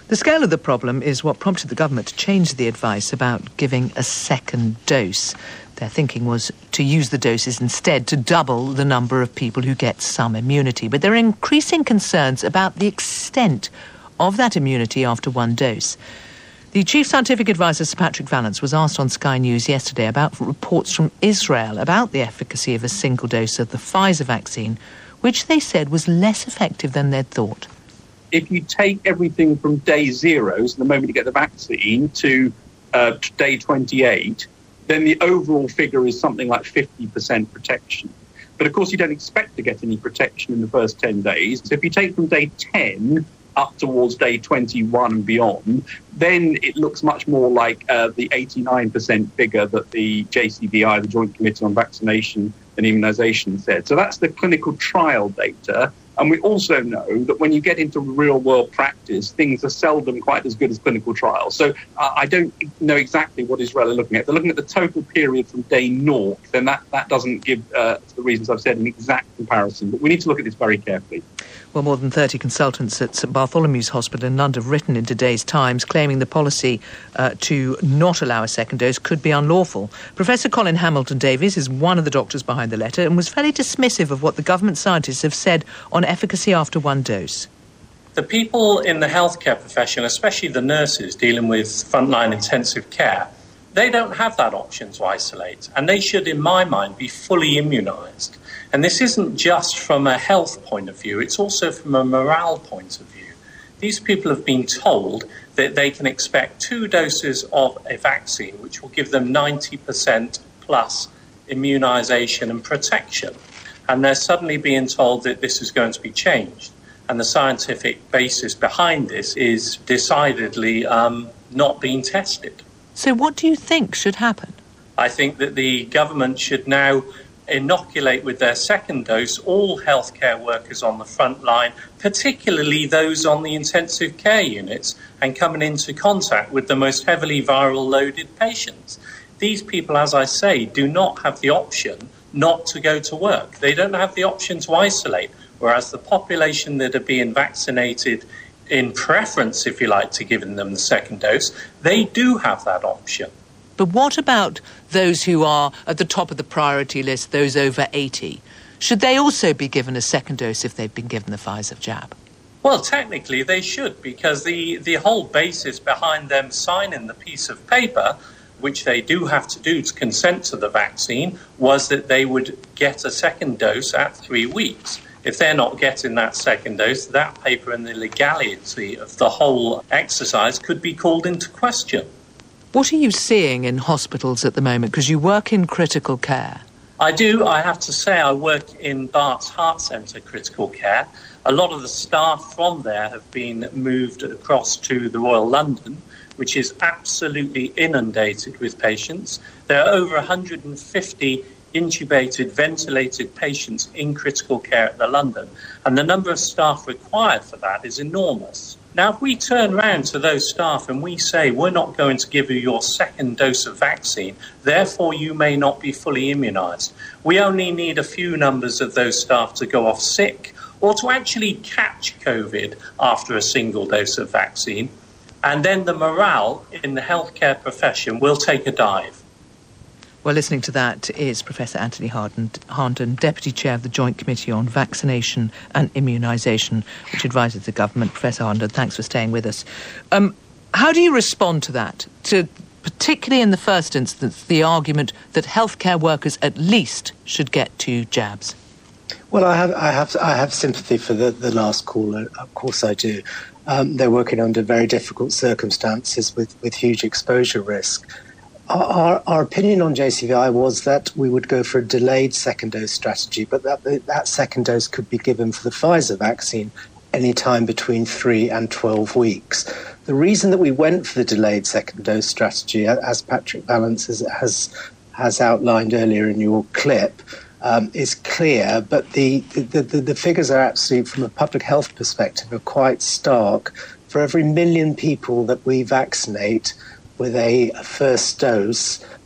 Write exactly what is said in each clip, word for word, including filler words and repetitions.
The scale of the problem is what prompted the government to change the advice about giving a second dose. Their thinking was to use the doses instead to double the number of people who get some immunity. But there are increasing concerns about the extent of that immunity after one dose. The Chief Scientific Advisor, Sir Patrick Vallance, was asked on Sky News yesterday about reports from Israel about the efficacy of a single dose of the Pfizer vaccine, which they said was less effective than they'd thought. If you take everything from day zero, so the moment you get the vaccine, to uh, day twenty-eight, then the overall figure is something like fifty percent protection. But of course, you don't expect to get any protection in the first ten days. So if you take from day ten up towards day twenty-one and beyond, then it looks much more like uh, the eighty-nine percent figure that the J C V I, the Joint Committee on Vaccination and Immunisation, said. So that's the clinical trial data. And we also know that when you get into real-world practice, things are seldom quite as good as clinical trials. So uh, I don't know exactly what Israel are looking at. If they're looking at the total period from day naught, then that, that doesn't give, uh, for the reasons I've said, an exact comparison. But we need to look at this very carefully. Well, more than thirty consultants at St Bartholomew's Hospital in London have written in today's Times claiming the policy uh, to not allow a second dose could be unlawful. Professor Colin Hamilton-Davies is one of the doctors behind the letter and was fairly dismissive of what the government scientists have said on efficacy after one dose. The people in the healthcare profession, especially the nurses dealing with frontline intensive care, they don't have that option to isolate, and they should, in my mind, be fully immunised. And this isn't just from a health point of view, it's also from a morale point of view. These people have been told that they can expect two doses of a vaccine, which will give them ninety percent plus immunisation and protection. And they're suddenly being told that this is going to be changed. And the scientific basis behind this is decidedly um, not being tested. So what do you think should happen? I think that the government should now inoculate with their second dose all healthcare workers on the front line, particularly those on the intensive care units and coming into contact with the most heavily viral loaded patients. These people, as I say, do not have the option not to go to work. They don't have the option to isolate, whereas the population that are being vaccinated in preference, if you like, to giving them the second dose, they do have that option. But what about those who are at the top of the priority list, those over eighty? Should they also be given a second dose if they've been given the Pfizer jab? Well, technically they should, because the, the whole basis behind them signing the piece of paper, which they do have to do to consent to the vaccine, was that they would get a second dose at three weeks. If they're not getting that second dose, that paper and the legality of the whole exercise could be called into question. What are you seeing in hospitals at the moment? Because you work in critical care. I do. I have to say I work in Barts Heart Centre Critical Care. A lot of the staff from there have been moved across to the Royal London, which is absolutely inundated with patients. There are over one hundred fifty intubated, ventilated patients in critical care at the London, and the number of staff required for that is enormous. Now, if we turn around to those staff and we say, we're not going to give you your second dose of vaccine, therefore you may not be fully immunised, we only need a few numbers of those staff to go off sick or to actually catch COVID after a single dose of vaccine, and then the morale in the healthcare profession will take a dive. Well, listening to that is Professor Anthony Harnden, Deputy Chair of the Joint Committee on Vaccination and Immunisation, which advises the government. Professor Harnden, thanks for staying with us. Um, how do you respond to that, to particularly in the first instance, the argument that healthcare workers at least should get two jabs? Well, I have, I have, I have sympathy for the, the last caller. Of course, I do. Um, they're working under very difficult circumstances with, with huge exposure risk. Our, our opinion on J C V I was that we would go for a delayed second dose strategy, but that that second dose could be given for the Pfizer vaccine any time between three and twelve weeks. The reason that we went for the delayed second dose strategy, as Patrick Vallance has has, has outlined earlier in your clip, um, is clear, but the, the, the, the figures are absolutely, from a public health perspective, are quite stark. For every million people that we vaccinate with a first dose,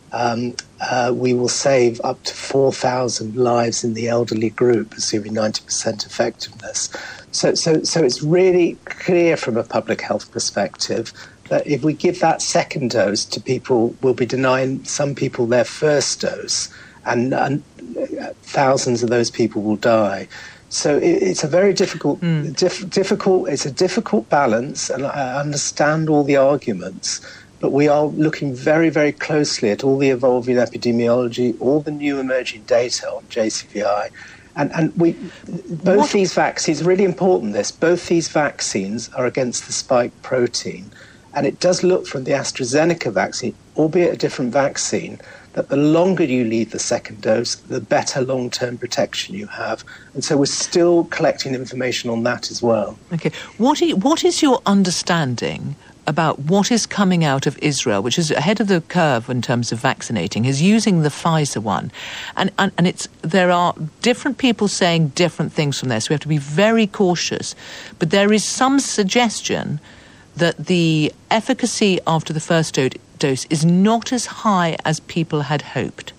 um, uh, we will save up to four thousand lives in the elderly group, assuming ninety percent effectiveness. So, so, so it's really clear from a public health perspective that if we give that second dose to people, we'll be denying some people their first dose, and, and thousands of those people will die. So it, it's a very difficult, mm. diff, difficult. It's a difficult balance, and I understand all the arguments. But we are looking very, very closely at all the evolving epidemiology, all the new emerging data on J C V I. And, and we, both what? these vaccines, really important this, both these vaccines are against the spike protein. And it does look from the AstraZeneca vaccine, albeit a different vaccine, that the longer you leave the second dose, the better long-term protection you have. And so we're still collecting information on that as well. Okay. What, you, what is your understanding about what is coming out of Israel, which is ahead of the curve in terms of vaccinating, is using the Pfizer one. And, and, and it's there are different people saying different things from there, so we have to be very cautious. But there is some suggestion that the efficacy after the first do- dose is not as high as people had hoped.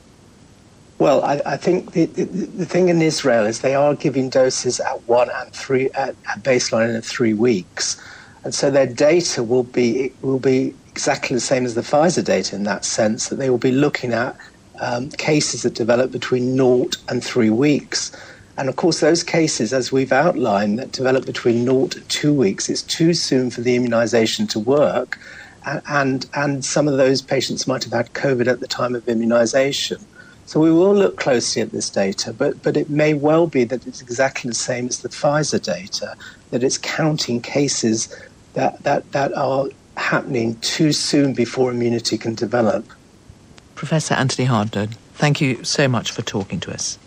Well, I, I think the, the, the thing in Israel is they are giving doses at one and three, at, at baseline in three weeks. And so their data will be will be exactly the same as the Pfizer data in that sense, that they will be looking at um, cases that develop between naught and three weeks. And of course, those cases, as we've outlined, that develop between naught and two weeks, it's too soon for the immunization to work. And, and, and some of those patients might have had COVID at the time of immunization. So we will look closely at this data, but, but it may well be that it's exactly the same as the Pfizer data, that it's counting cases that, that, that are happening too soon before immunity can develop. Professor Anthony Hardlow, thank you so much for talking to us.